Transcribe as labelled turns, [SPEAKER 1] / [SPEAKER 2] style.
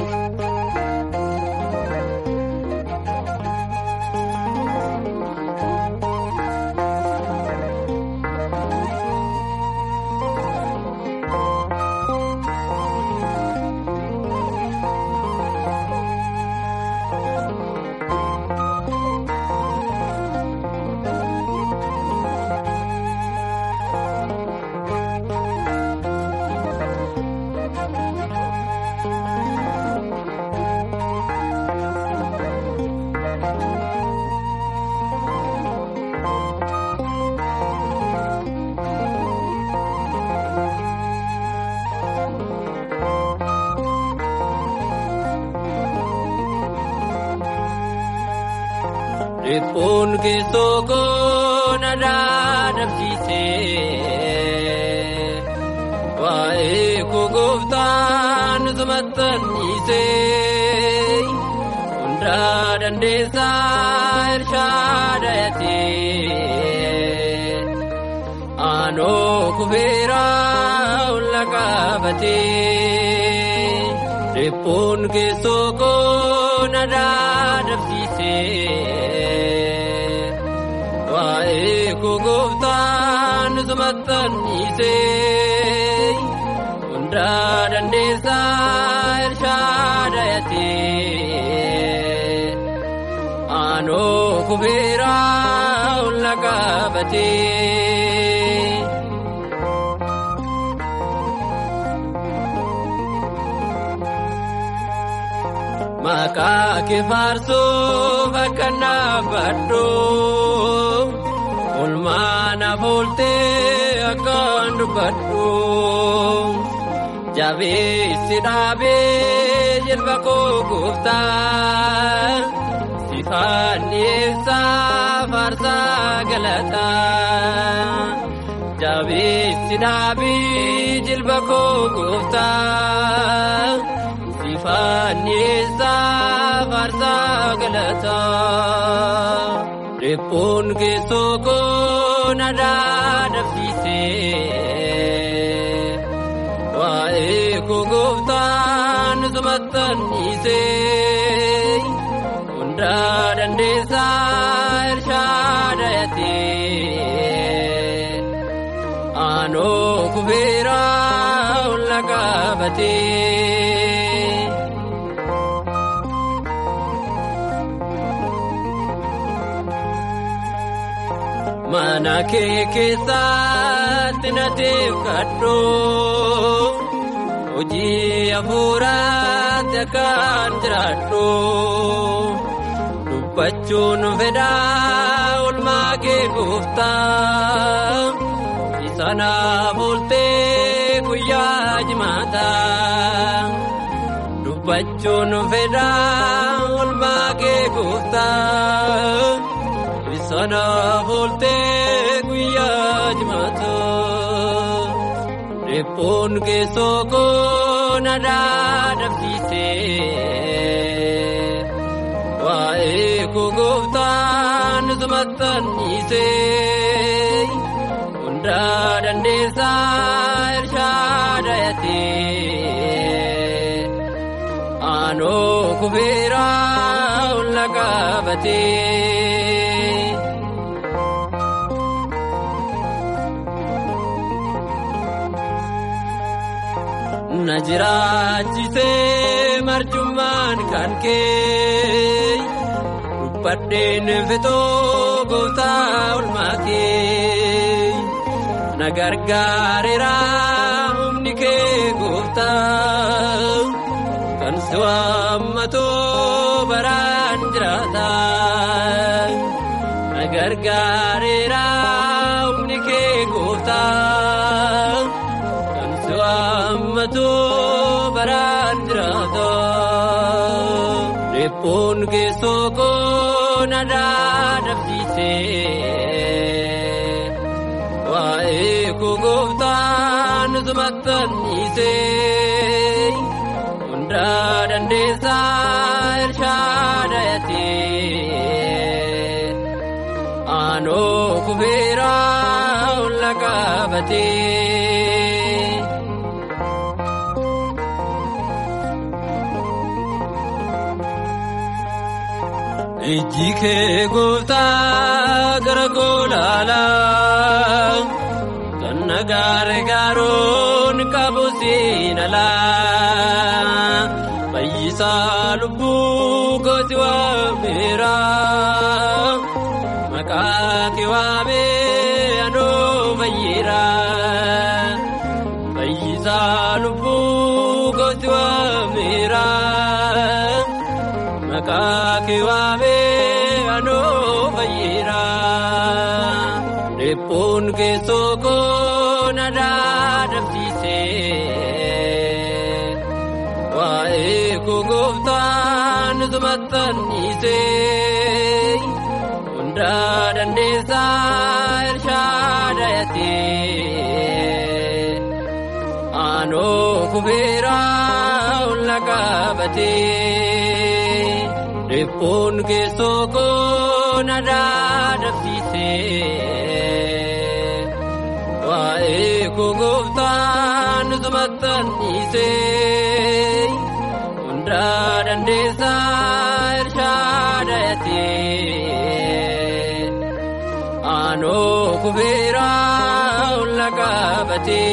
[SPEAKER 1] Ripun kisoko nada nafsise wae kuguftan zumatan ise undra dan desa irshadati ano kubera ulakabati ripun kisoko nada nafsise kuguftan zumatan ise undra dan desa irshadati ano kubera ulakabati maka kifarsu bakana badu ulmana volte akan dubatu jabe sidabe jelbako gufta sifan yesa farsa galata jabe sidabe jelbako gufta sifan yesa farsa galata ripun kisoko nada nafsise wae kuguftan zumatan ise undra dan desa irshadati ano kubera ulakabati mana kekesat natif kado uji apurat akan jerado dupacun veda ulma ke gufta di sana volte kuya jmata dupacun veda ulma ke gufta sana volte guya jmato ripun kisoko nada nafsise wae kuguftan zumatan ise undra dan desa irshadati ano kubera ulakabati najirachise marjuman kanke rupaden veto gota ulmake nagargarera umnike gota kan suamato baranjrata nagargarera umnike gota amatu barandrado ripun kisoko nada nafsise wae kuguftan zumatan ise undra dan desa irshadati ano kubera ulakabati ijike gota garagolala kanagare garon kabusinala bayisa lubu gotwa mera makaki wabe ano bayira bayisa lubu gotwa mera makaki wabe ano bayira repon ke soko nada dapise wae kuguftan zumatan ise unda dandesa irshadayati ano kubera ulakabati repon ke soko nada dapise wae kuguftan zumatan ise unda dandesa irshadayati ano kubera ulakabati